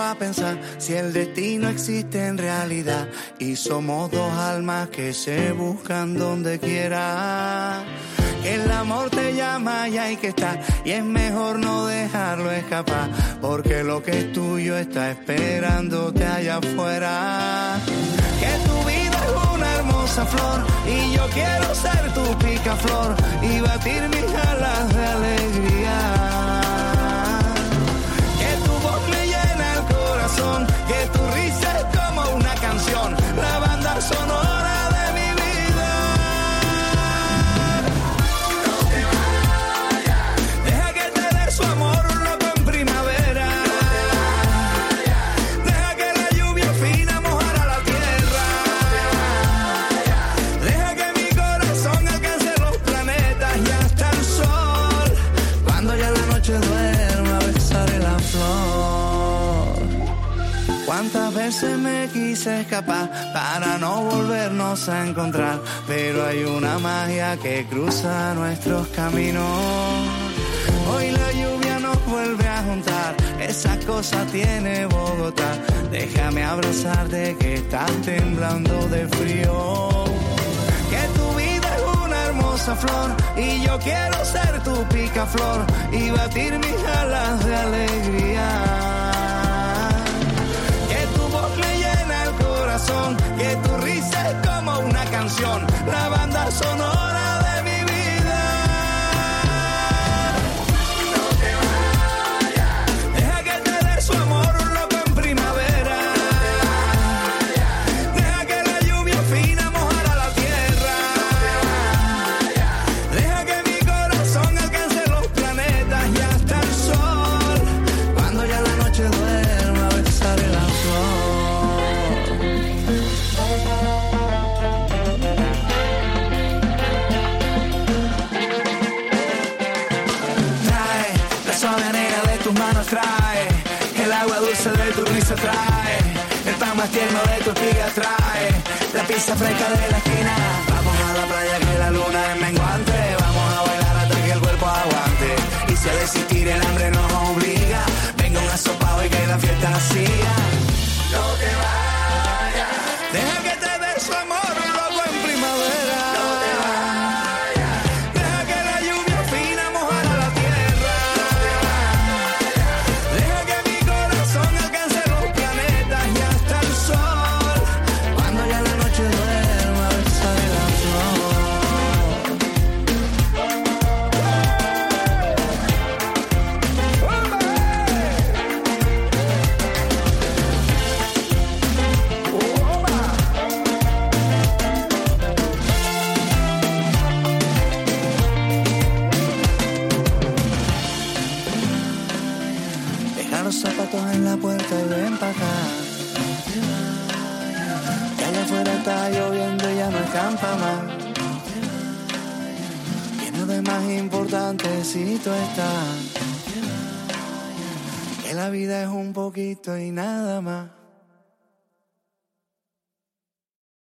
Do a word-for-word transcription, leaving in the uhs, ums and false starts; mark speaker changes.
Speaker 1: a pensar si el destino existe en realidad y somos dos almas que se buscan donde quiera. Que el amor te llama y hay que estar, y es mejor no dejarlo escapar, porque lo que es tuyo está esperándote allá afuera. Que tu vida es una hermosa flor y yo quiero ser tu picaflor y batir mis alas de alegría. Que tu voz me llena el corazón, que tu risa es como una canción, la banda sonora de mi vida. No te vayas, deja que te dé su amor un loco en primavera. No te vayas, deja que la lluvia fina mojara la tierra. No te vayas, deja que mi corazón alcance los planetas y hasta el sol. Cuando ya la noche duerma besaré la flor. Cuántas veces me quise escapar para no volvernos a encontrar, pero hay una magia que cruza nuestros caminos. Hoy la lluvia nos vuelve a juntar, esa cosa tiene Bogotá. Déjame abrazarte que estás temblando de frío. Que tu vida es una hermosa flor y yo quiero ser tu picaflor y batir mis alas de alegría. Que tu voz me llena el corazón, que tu risa es como una canción, la banda sonora de mi vida. No te vayas, deja que te dé su amor un loco en primavera. No te vayas, deja que la lluvia fina mojara la tierra. No te vayas, deja que mi corazón alcance los planetas y hasta el sol. Cuando ya la noche duerma besaré la flor. Trae la suave arena de tus manos, trae el agua dulce de tu risa, trae el pan más tierno de tu espiga, trae la pizza fresca de la esquina. Vamos a la playa que la luna es menguante, vamos a bailar hasta que el cuerpo aguante, y si a desistir el hambre nos obliga, venga un asopado y que la fiesta siga. No te vayas, deja que te dé su amor loco en primavera. No te vayas, deja que la lluvia fina mojara la tierra. No te vayas, deja que mi corazón alcance los planetas y hasta el sol. Cuando ya la noche duerma besaré la flor. Deja los zapatos en la puerta y ven pa' acá. Que allá afuera está lloviendo y ya no escampa más. Lleno de más importante si tú estás. Que la vida es un poquito y nada más.